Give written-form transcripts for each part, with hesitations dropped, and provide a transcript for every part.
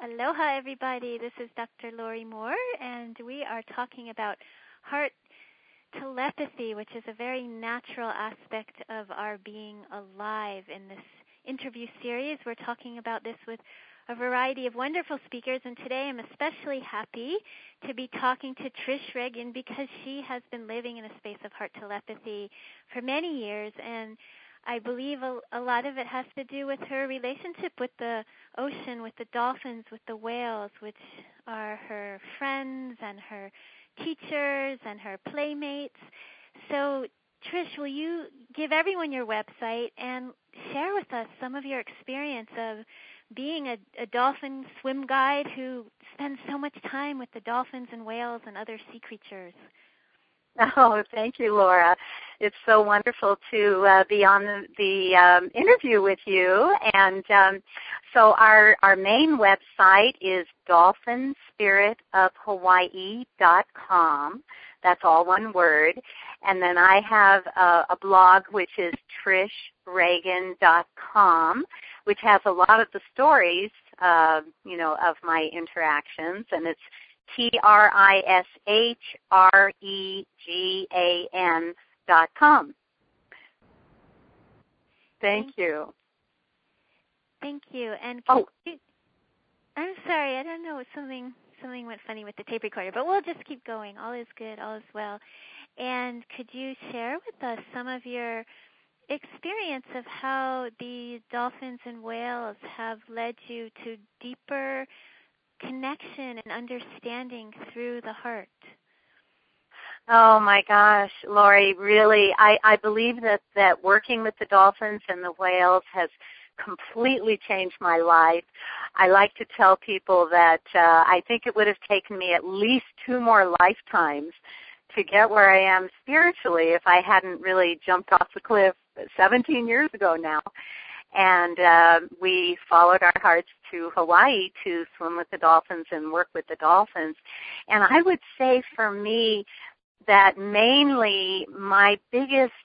Aloha, everybody. This is Dr. Lori Moore, and we are talking about heart telepathy, which is a very natural aspect of our being alive. In this interview series, we're talking about this with a variety of wonderful speakers, and today I'm especially happy to be talking to Trish Regan because she has been living in a space of heart telepathy for many years, and I believe a lot of it has to do with her relationship with the ocean, with the dolphins, with the whales, which are her friends and her teachers and her playmates. So, Trish, will you give everyone your website and share with us some of your experience of being a dolphin swim guide who spends so much time with the dolphins and whales and other sea creatures? Oh, thank you, Laura. It's so wonderful to be on the interview with you. And so our main website is dolphinspiritofhawaii.com. That's all one word. And then I have a blog, which is trishregan.com, which has a lot of the stories, of my interactions. And it's TRISHREGAN.com. Thank you. Thank you. And I'm sorry, I don't know, something went funny with the tape recorder, but we'll just keep going. All is good, all is well. And could you share with us some of your experience of how the dolphins and whales have led you to deeper connection and understanding through the heart? Oh my gosh, Lori, really, I believe that working with the dolphins and the whales has completely changed my life. I like to tell people that I think it would have taken me at least 2 more lifetimes to get where I am spiritually if I hadn't really jumped off the cliff 17 years ago now. And we followed our hearts to Hawaii to swim with the dolphins and work with the dolphins. And I would say for me that mainly my biggest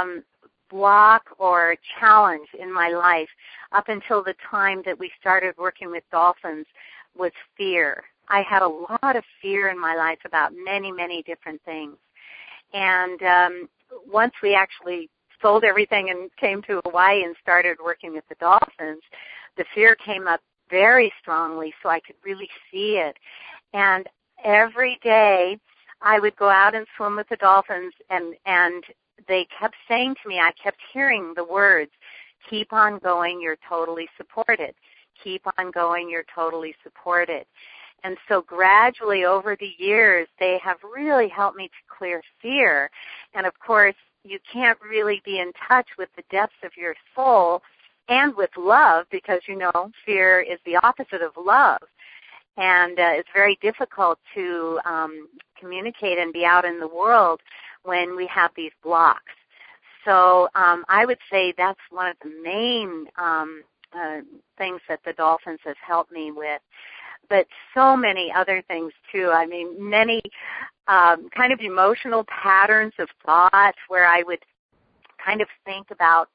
block or challenge in my life up until the time that we started working with dolphins was fear. I had a lot of fear in my life about many, many different things. And once we actually sold everything and came to Hawaii and started working with the dolphins, the fear came up very strongly so I could really see it. And every day I would go out and swim with the dolphins, and they kept saying to me, I kept hearing the words, keep on going, you're totally supported. Keep on going, you're totally supported. And so gradually over the years, they have really helped me to clear fear. And of course, you can't really be in touch with the depths of your soul and with love because, fear is the opposite of love. And it's very difficult to communicate and be out in the world when we have these blocks. So I would say that's one of the main things that the dolphins have helped me with. But so many other things, too. I mean, many kind of emotional patterns of thought where I would kind of think about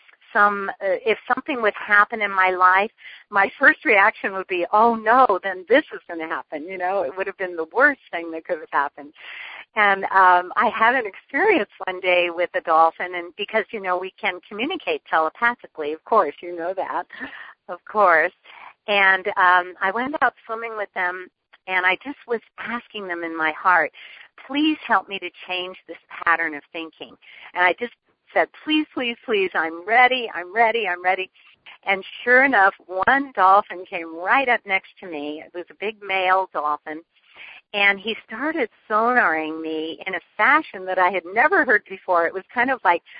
if something would happen in my life, my first reaction would be, oh, no, then this is going to happen. It would have been the worst thing that could have happened. And I had an experience one day with a dolphin, and because, we can communicate telepathically, of course, you know that, of course. And I went out swimming with them, and I just was asking them in my heart, please help me to change this pattern of thinking. And I just said, please, please, please, I'm ready. And sure enough, one dolphin came right up next to me. It was a big male dolphin. And he started sonaring me in a fashion that I had never heard before. It was kind of like,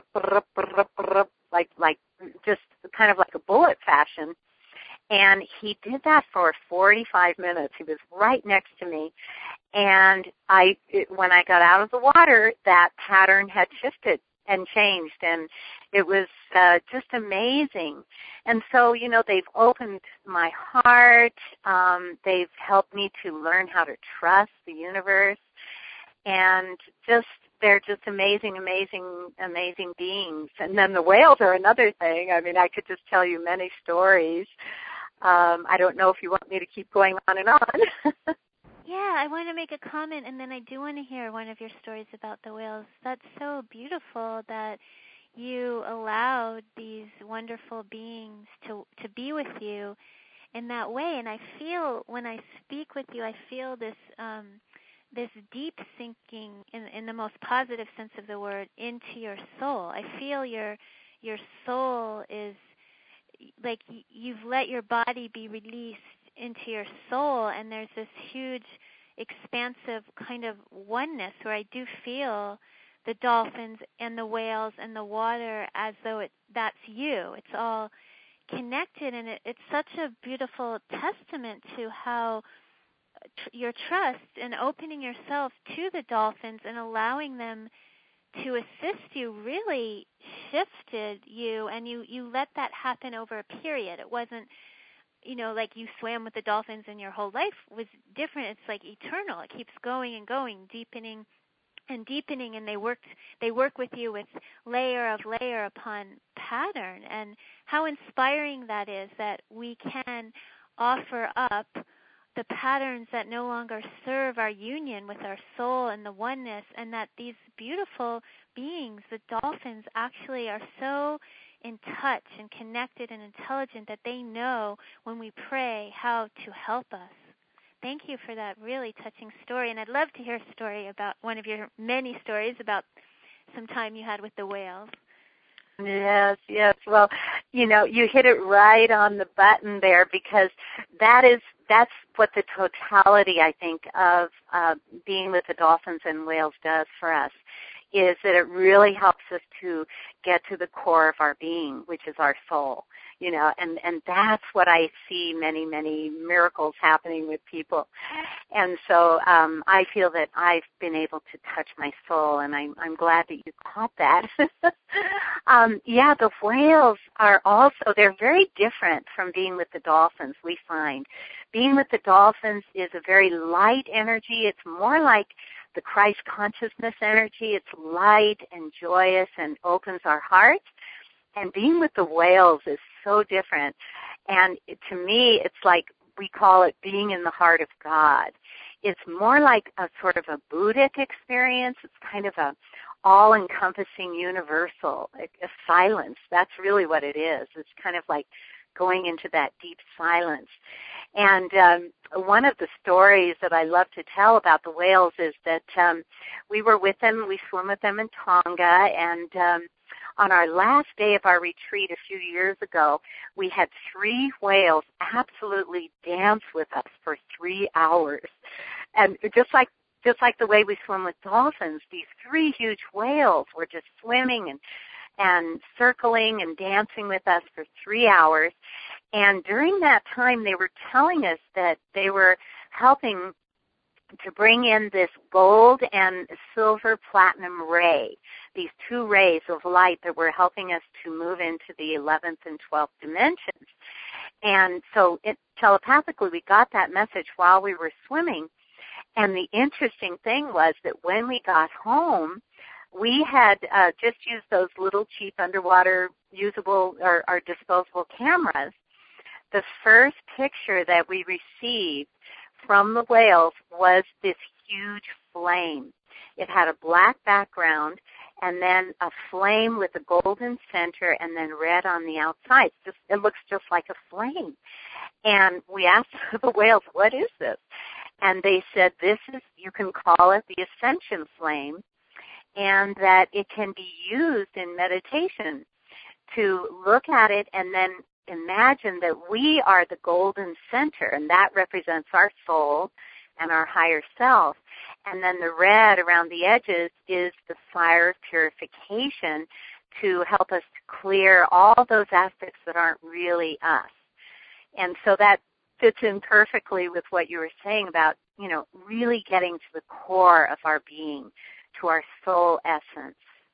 like just kind of like a bullet fashion. And he did that for 45 minutes. He was right next to me. And when I got out of the water, that pattern had shifted and changed. And it was just amazing. And so, they've opened my heart. They've helped me to learn how to trust the universe. And they're just amazing, amazing, amazing beings. And then the whales are another thing. I mean, I could just tell you many stories. I don't know if you want me to keep going on and on. Yeah, I want to make a comment, and then I do want to hear one of your stories about the whales. That's so beautiful that you allowed these wonderful beings to be with you in that way. And I feel, when I speak with you, I feel this this deep sinking, in the most positive sense of the word, into your soul. I feel your soul is like you've let your body be released into your soul, and there's this huge expansive kind of oneness where I do feel the dolphins and the whales and the water as though that's you. It's all connected, and it's such a beautiful testament to how your trust and opening yourself to the dolphins and allowing them to assist you really shifted you, and you let that happen over a period. It wasn't, like you swam with the dolphins and your whole life was different. It's like eternal. It keeps going and going, deepening and deepening, and they work with you with layer upon pattern. And how inspiring that is, that we can offer up the patterns that no longer serve our union with our soul and the oneness, and that these beautiful beings, the dolphins, actually are so in touch and connected and intelligent that they know when we pray how to help us. Thank you for that really touching story, and I'd love to hear a story about one of your many stories about some time you had with the whales. Yes. Well, you hit it right on the button there, because that's what the totality, I think, of being with the dolphins and whales does for us, is that it really helps us to get to the core of our being, which is our soul. And that's what I see many, many miracles happening with people. And so I feel that I've been able to touch my soul, and I'm glad that you caught that. The whales are also, they're very different from being with the dolphins, we find. Being with the dolphins is a very light energy. It's more like the Christ consciousness energy. It's light and joyous and opens our hearts. And being with the whales is so different. And to me, it's like, we call it being in the heart of God. It's more like a sort of a Buddhic experience. It's kind of a all-encompassing universal, a silence. That's really what it is. It's kind of like going into that deep silence. And one of the stories that I love to tell about the whales is that we were with them, we swim with them in Tonga, and on our last day of our retreat a few years ago, we had 3 whales absolutely dance with us for 3 hours. And just like the way we swim with dolphins, these 3 huge whales were just swimming and circling and dancing with us for 3 hours. And during that time, they were telling us that they were helping to bring in this gold and silver platinum ray, these 2 rays of light that were helping us to move into the 11th and 12th dimensions. And so telepathically, we got that message while we were swimming. And the interesting thing was that when we got home, we had just used those little cheap underwater usable or disposable cameras. The first picture that we received from the whales was this huge flame. It had a black background and then a flame with a golden center and then red on the outside. It looks just like a flame. And we asked the whales, what is this? And they said, you can call it the ascension flame, and that it can be used in meditation to look at it and then imagine that we are the golden center, and that represents our soul and our higher self. And then the red around the edges is the fire of purification to help us to clear all those aspects that aren't really us. And so that fits in perfectly with what you were saying about, really getting to the core of our being, to our soul essence.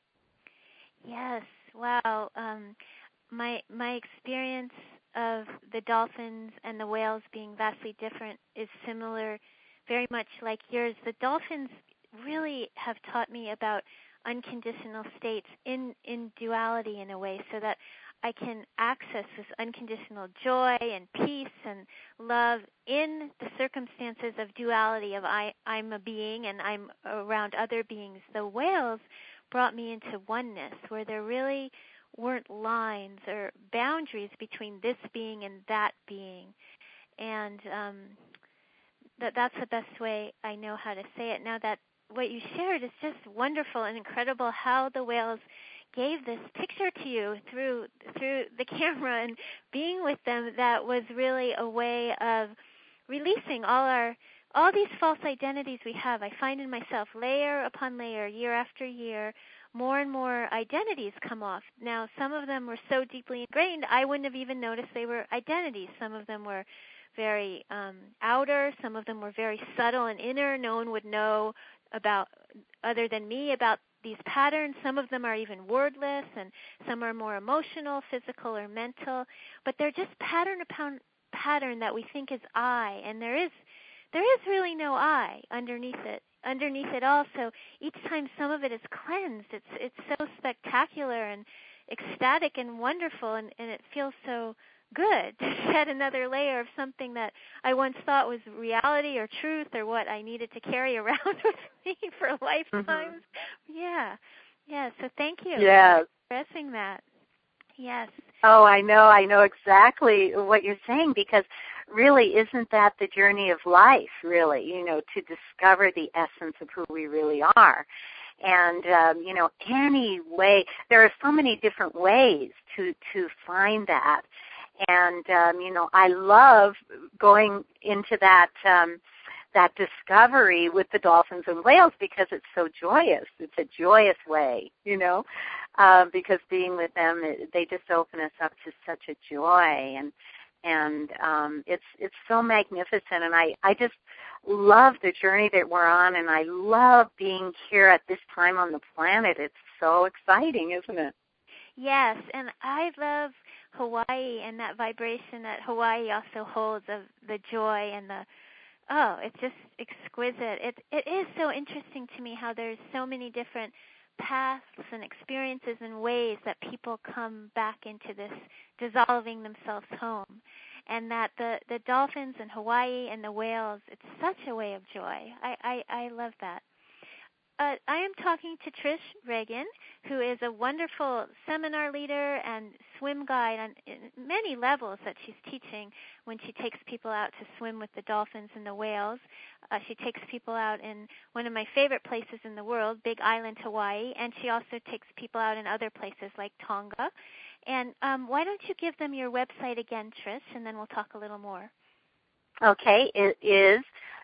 Yes. Wow. My experience of the dolphins and the whales being vastly different is similar, very much like yours. The dolphins really have taught me about unconditional states in duality in a way, so that can access this unconditional joy and peace and love in the circumstances of duality of I'm a being and I'm around other beings. The whales brought me into oneness where there really weren't lines or boundaries between this being and that being. And that's the best way I know how to say it. Now that what you shared is just wonderful and incredible, how the whales gave this picture to you through the camera and being with them. That was really a way of releasing all these false identities we have. I find in myself, layer upon layer, year after year, more and more identities come off. Now, some of them were so deeply ingrained, I wouldn't have even noticed they were identities. Some of them were very outer. Some of them were very subtle and inner. No one would know about, other than me, about these patterns. Some of them are even wordless, and some are more emotional, physical, or mental. But they're just pattern upon pattern that we think is I, and there is really no I underneath it all. So each time some of it is cleansed, it's so spectacular and ecstatic and wonderful, and it feels so good to shed another layer of something that I once thought was reality or truth or what I needed to carry around with me for lifetimes. Mm-hmm. Yeah. So thank you for expressing that. Yes. Oh, I know exactly what you're saying, because really, isn't that the journey of life, really, to discover the essence of who we really are? And, any way, there are so many different ways to find that. And, I love going into that discovery with the dolphins and whales because it's so joyous. It's a joyous way, because being with them, they just open us up to such a joy. And it's so magnificent. And I just love the journey that we're on, and I love being here at this time on the planet. It's so exciting, isn't it? Yes, and I love Hawaii and that vibration that Hawaii also holds of the joy and it's just exquisite. It is so interesting to me how there's so many different paths and experiences and ways that people come back into this dissolving themselves home. And that the dolphins and Hawaii and the whales, it's such a way of joy. I love that. I am talking to Trish Regan, who is a wonderful seminar leader and swim guide on many levels that she's teaching when she takes people out to swim with the dolphins and the whales. She takes people out in one of my favorite places in the world, Big Island, Hawaii, and she also takes people out in other places like Tonga. And why don't you give them your website again, Trish, and then we'll talk a little more. Okay, it is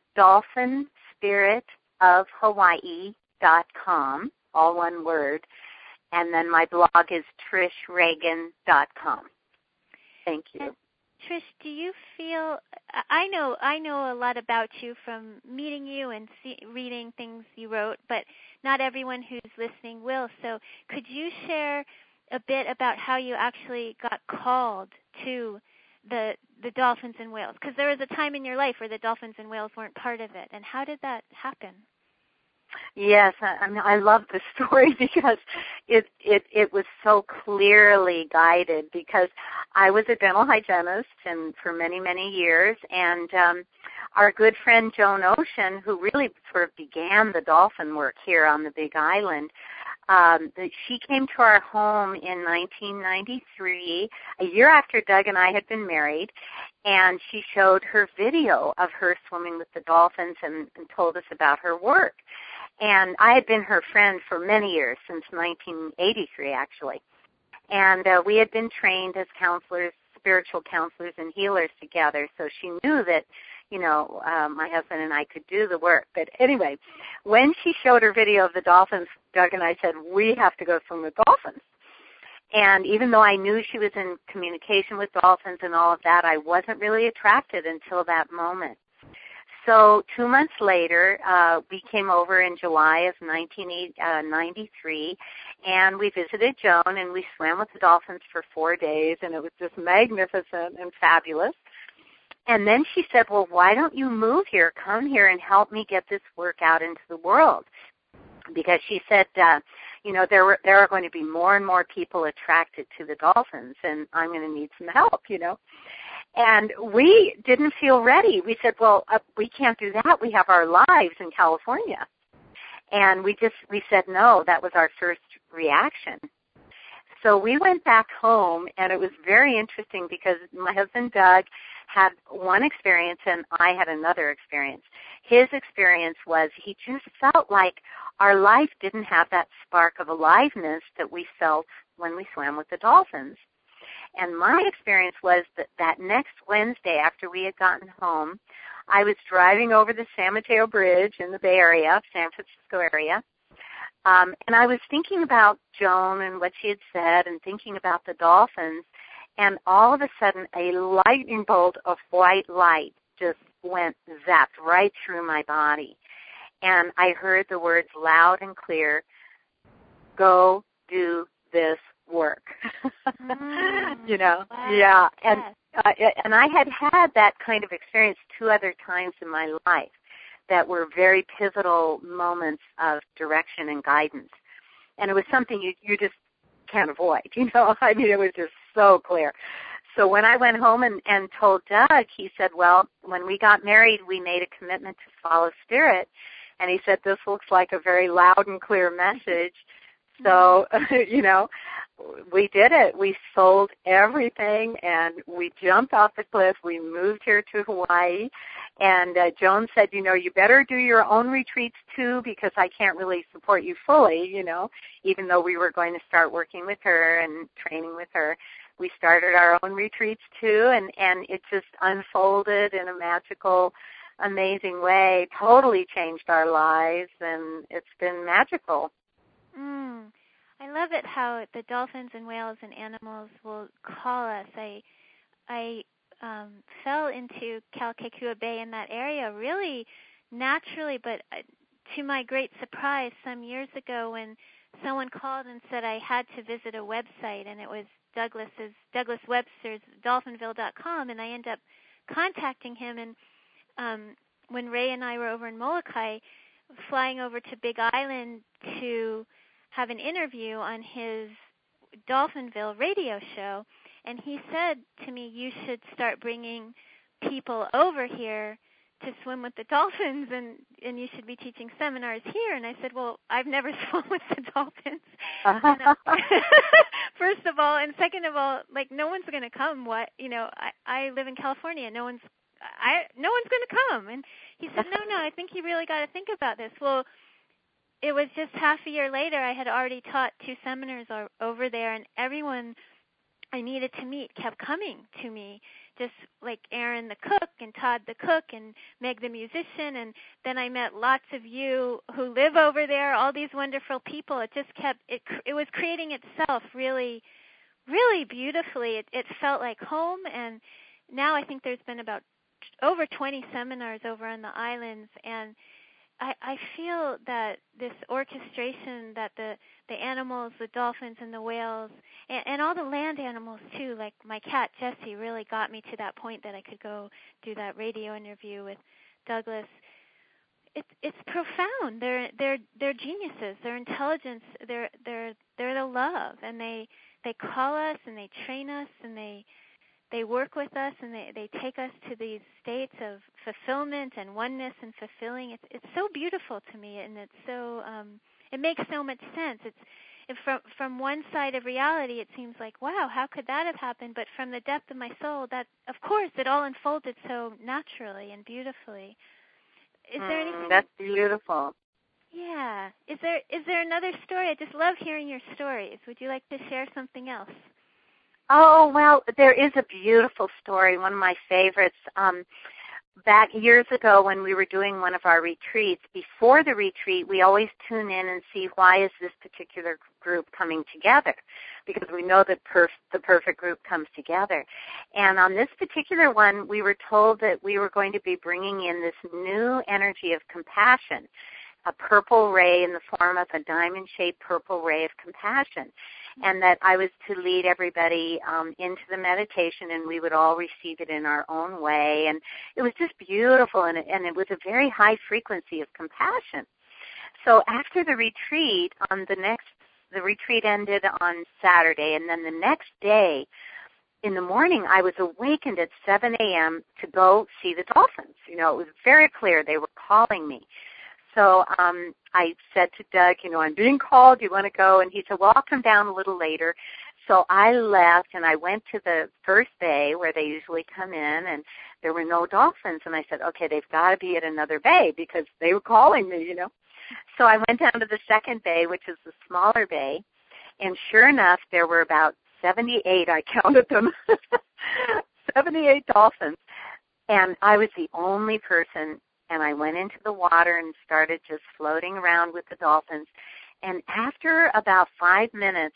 dolphinspiritofhawaii.com, all one word, and then my blog is trishregan.com. Thank you. And Trish, do you feel, I know a lot about you from meeting you and reading things you wrote, but not everyone who's listening will. So could you share a bit about how you actually got called to the dolphins and whales? Because there was a time in your life where the dolphins and whales weren't part of it. And how did that happen? Yes, I love the story because it was so clearly guided, because I was a dental hygienist and for many, many years, and our good friend Joan Ocean, who really sort of began the dolphin work here on the Big Island, she came to our home in 1993, a year after Doug and I had been married, and she showed her video of her swimming with the dolphins and told us about her work. And I had been her friend for many years, since 1983 actually. And we had been trained as counselors, spiritual counselors and healers together, so she knew that, my husband and I could do the work. But anyway, when she showed her video of the dolphins, Doug and I said, we have to go swim with dolphins. And even though I knew she was in communication with dolphins and all of that, I wasn't really attracted until that moment. So 2 months later, we came over in July of 1993, and we visited Joan, and we swam with the dolphins for 4 days, and it was just magnificent and fabulous. And then she said, well, why don't you move here, come here and help me get this work out into the world? Because she said, there are going to be more and more people attracted to the dolphins, and I'm going to need some help, And we didn't feel ready. We said, well, we can't do that. We have our lives in California. And we said no. That was our first reaction. So we went back home, and it was very interesting because my husband, Doug, had one experience, and I had another experience. His experience was he just felt like our life didn't have that spark of aliveness that we felt when we swam with the dolphins. And my experience was that next Wednesday after we had gotten home, I was driving over the San Mateo Bridge in the Bay Area, San Francisco area, and I was thinking about Joan and what she had said and thinking about the dolphins, and all of a sudden a lightning bolt of white light just zapped right through my body. And I heard the words loud and clear, "Go do this work." Wow. Yeah. And I had that kind of experience 2 other times in my life that were very pivotal moments of direction and guidance. And it was something you just can't avoid, I mean, it was just so clear. So when I went home and told Doug, he said, well, when we got married, we made a commitment to follow Spirit. And he said, this looks like a very loud and clear message. So, we did it. We sold everything, and we jumped off the cliff. We moved here to Hawaii. And Joan said, you better do your own retreats, too, because I can't really support you fully, even though we were going to start working with her and training with her. We started our own retreats, too, and it just unfolded in a magical, amazing way, totally changed our lives, and it's been magical. I love it how the dolphins and whales and animals will call us. I fell into Kalkaekua Bay in that area really naturally, but to my great surprise some years ago when someone called and said I had to visit a website, and it was Douglas Webster's dolphinville.com, and I ended up contacting him. And when Ray and I were over in Molokai, flying over to Big Island to have an interview on his Dolphinville radio show, and he said to me, you should start bringing people over here to swim with the dolphins, and you should be teaching seminars here. And I said, well, I've never swum with the dolphins. First of all, and second of all, no one's going to come. I live in California. No one's going to come. And he said, no, I think you really got to think about this. Well, it was just half a year later, I had already taught 2 seminars over there, and everyone I needed to meet kept coming to me, just like Aaron the cook and Todd the cook and Meg the musician, and then I met lots of you who live over there, all these wonderful people. It just it was creating itself really, really beautifully. It felt like home, and now I think there's been about over 20 seminars over on the islands, and I feel that this orchestration that the animals, the dolphins and the whales, and all the land animals too, like my cat Jessie really got me to that point that I could go do that radio interview with Douglas. It's profound. They're geniuses. Their intelligence. They're the love, and they call us and they train us and they work with us, and they take us to these states of fulfillment and oneness and fulfilling. It's so beautiful to me, and it's so it makes so much sense. From one side of reality, it seems like, wow, how could that have happened? But from the depth of my soul, that of course it all unfolded so naturally and beautifully. Is there anything? That's beautiful. Yeah. Is there another story? I just love hearing your stories. Would you like to share something else? Oh, well, there is a beautiful story, one of my favorites. Back years ago when we were doing one of our retreats, before the retreat, we always tune in and see why is this particular group coming together, because we know that the perfect group comes together. And on this particular one, we were told that we were going to be bringing in this new energy of compassion, a purple ray in the form of a diamond-shaped purple ray of compassion, and that I was to lead everybody into the meditation, and we would all receive it in our own way. And it was just beautiful, and it was a very high frequency of compassion. So after the retreat, on the next the retreat ended on Saturday, and then the next day in the morning I was awakened at 7 a.m. to go see the dolphins. You know, it was very clear they were calling me. So I said to Doug, you know, I'm being called. Do you want to go? And he said, well, I'll come down a little later. So I left, and I went to the first bay where they usually come in, and there were no dolphins. And I said, okay, they've got to be at another bay because they were calling me, you know. So I went down to the second bay, which is the smaller bay, and sure enough, there were about 78, I counted them, 78 dolphins. And I was the only person, and I went into the water and started just floating around with the dolphins. And after about 5 minutes,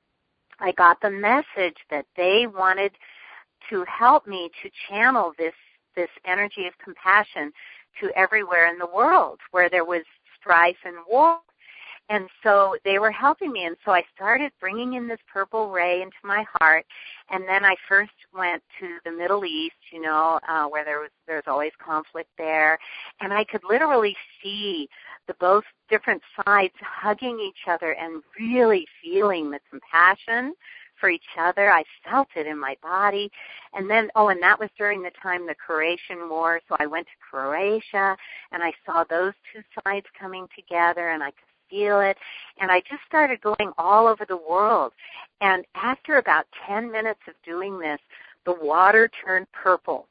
I got the message that they wanted to help me to channel this energy of compassion to everywhere in the world where there was strife and war. And so they were helping me, and so I started bringing in this purple ray into my heart, and then I first went to the Middle East, you know, where there's always conflict there, and I could literally see the both different sides hugging each other and really feeling the compassion for each other. I felt it in my body. And then, and that was during the time the Croatian War, so I went to Croatia, and I saw those two sides coming together, and I could feel it, and I just started going all over the world. And after about 10 minutes of doing this, the water turned purple.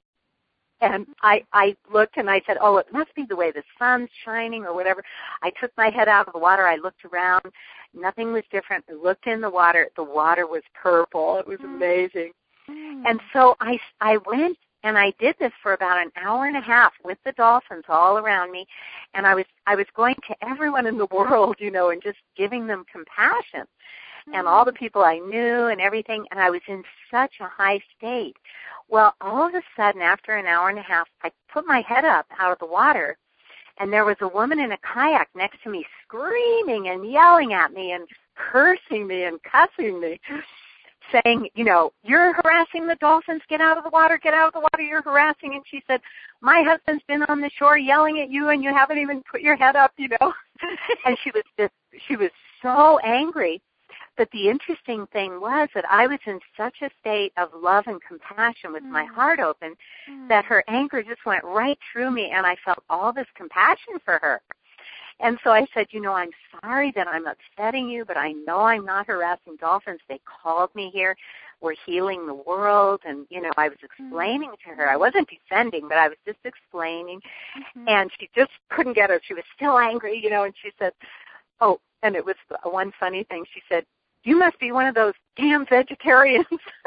And I looked and I said, it must be the way the sun's shining or whatever. I took my head out of the water. I looked around. Nothing was different. I looked in the water. The water was purple. It was amazing. And so I went and I did this for about an hour and a half with the dolphins all around me. And I was going to everyone in the world, you know, and just giving them compassion. And all the people I knew and everything, and I was in such a high state. Well, all of a sudden, after an hour and a half, I put my head up out of the water, and there was a woman in a kayak next to me screaming and yelling at me and cursing me and cussing me, saying, you know, you're harassing the dolphins, get out of the water, you're harassing. And she said, my husband's been on the shore yelling at you, and you haven't even put your head up, you know. And she was so angry. But the interesting thing was that I was in such a state of love and compassion with my heart open that her anger just went right through me, and I felt all this compassion for her. And so I said, you know, I'm sorry that I'm upsetting you, but I know I'm not harassing dolphins. They called me here. We're healing the world. And, you know, I was explaining to her. I wasn't defending, but I was just explaining. And she just couldn't get it. She was still angry, you know, and she said, and it was one funny thing. She said, you must be one of those damn vegetarians.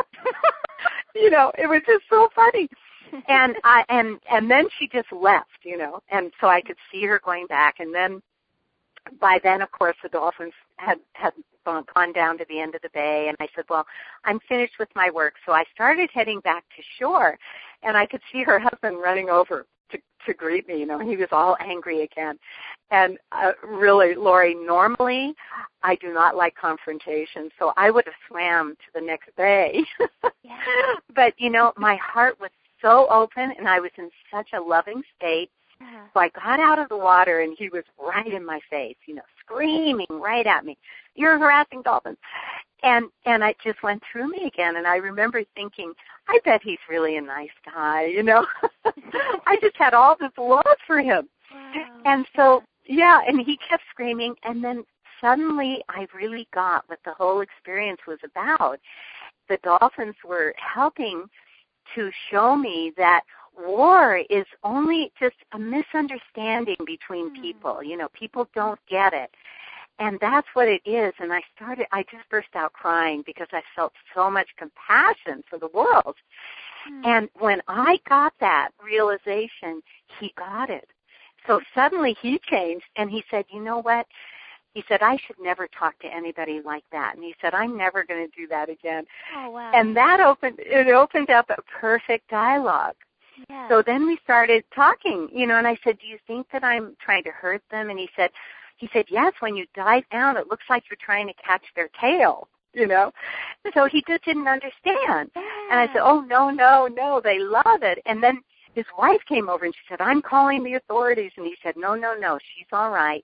You know, it was just so funny. And then she just left, you know, and so I could see her going back. And then by then, of course, the dolphins had gone down to the end of the bay, and I said, well, I'm finished with my work. So I started heading back to shore, and I could see her husband running over to greet me, you know, and he was all angry again. And really, Lori, normally I do not like confrontation, so I would have swam to the next bay. But, you know, my heart was so open, and I was in such a loving state. So I got out of the water, and he was right in my face, you know, screaming right at me, you're harassing dolphins. And it just went through me again, and I remember thinking, I bet he's really a nice guy, you know. I just had all this love for him. Wow. And so, and he kept screaming, and then suddenly I really got what the whole experience was about. The dolphins were helping to show me that war is only just a misunderstanding between people. You know, people don't get it. And that's what it is. And I just burst out crying because I felt so much compassion for the world. And when I got that realization, he got it. So suddenly he changed, and he said, you know what? He said, I should never talk to anybody like that. And he said, I'm never going to do that again. Oh, wow. And that opened up a perfect dialogue. Yeah. So then we started talking, you know, and I said, do you think that I'm trying to hurt them? And he said, yes, when you dive down, it looks like you're trying to catch their tail, you know. So he just didn't understand. Yeah. And I said, oh, no, they love it. And then his wife came over and she said, I'm calling the authorities. And he said, no, she's all right.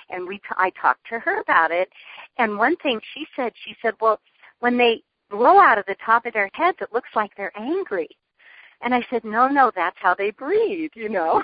And I talked to her about it. And one thing she said, well, when they blow out of the top of their heads, it looks like they're angry. And I said, no, that's how they breathe, you know.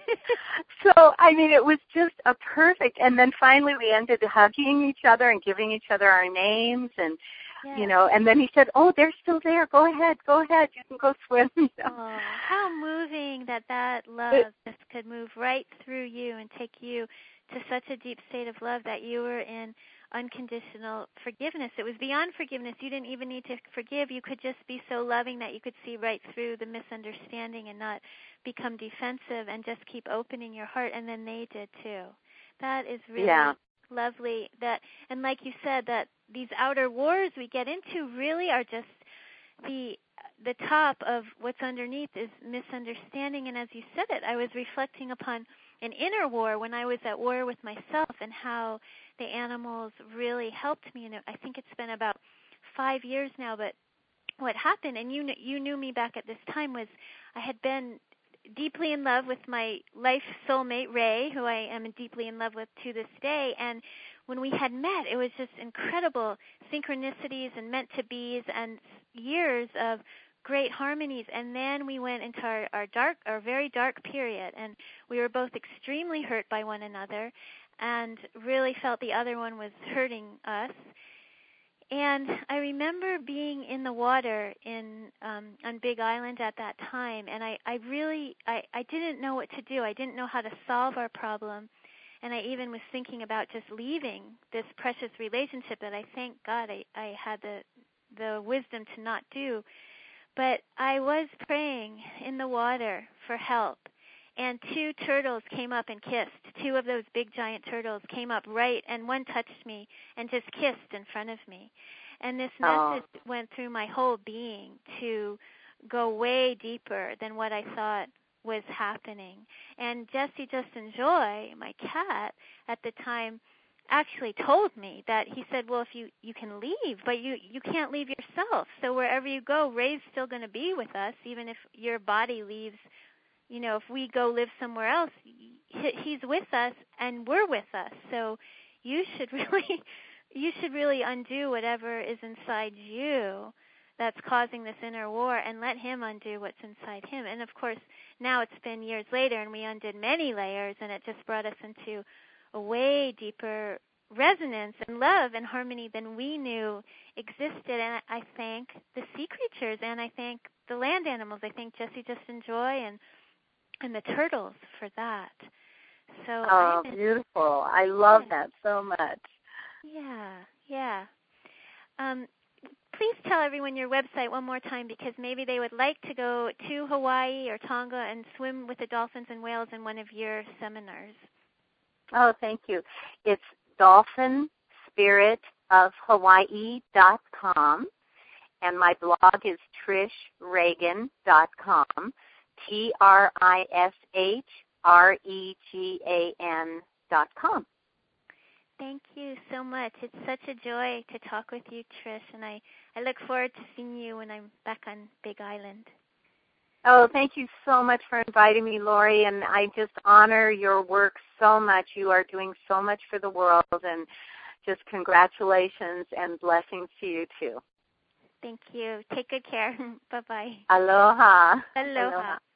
So, I mean, it was just a perfect. And then finally we ended hugging each other and giving each other our names. And, you know, and then he said, oh, they're still there. Go ahead. You can go swim. You know? Oh, how moving that love just could move right through you and take you to such a deep state of love that you were in unconditional forgiveness. It was beyond forgiveness. You didn't even need to forgive. You could just be so loving that you could see right through the misunderstanding and not become defensive and just keep opening your heart, and then they did too. That is really lovely. And like you said, that these outer wars we get into really are just the top of what's underneath is misunderstanding. And as you said it, I was reflecting upon an inner war when I was at war with myself and how the animals really helped me. And I think it's been about 5 years now, but what happened, and you knew me back at this time, was I had been deeply in love with my life soulmate, Ray, who I am deeply in love with to this day. And when we had met, it was just incredible synchronicities and meant-to-bes and years of great harmonies. And then we went into our very dark period, and we were both extremely hurt by one another and really felt the other one was hurting us. And I remember being in the water on Big Island at that time, and I didn't know what to do. I didn't know how to solve our problem, and I even was thinking about just leaving this precious relationship that I thank God I had the wisdom to not do. But I was praying in the water for help, and 2 turtles came up and kissed. 2 of those big giant turtles came up right, and one touched me and just kissed in front of me. And this message went through my whole being to go way deeper than what I thought was happening. And Jesse Justin Joy, my cat, at the time actually told me that he said, well, if you can leave, but you can't leave yourself. So wherever you go, Ray's still going to be with us, even if your body leaves. You know, if we go live somewhere else, he's with us and we're with us. So you should really undo whatever is inside you that's causing this inner war and let him undo what's inside him. And of course, now it's been years later and we undid many layers, and it just brought us into a way deeper resonance and love and harmony than we knew existed. And I thank the sea creatures, and I thank the land animals. I thank Jesse Justin Joy and the turtles for that. So beautiful. I love that so much. Yeah. Please tell everyone your website one more time, because maybe they would like to go to Hawaii or Tonga and swim with the dolphins and whales in one of your seminars. Oh, thank you. It's dolphinspiritofhawaii.com, and my blog is trishregan.com. TRISHREGAN.com. Thank you so much. It's such a joy to talk with you, Trish, and I look forward to seeing you when I'm back on Big Island. Oh, thank you so much for inviting me, Lori, and I just honor your work so much. You are doing so much for the world, and just congratulations and blessings to you, too. Thank you. Take good care. Bye-bye. Aloha. Aloha.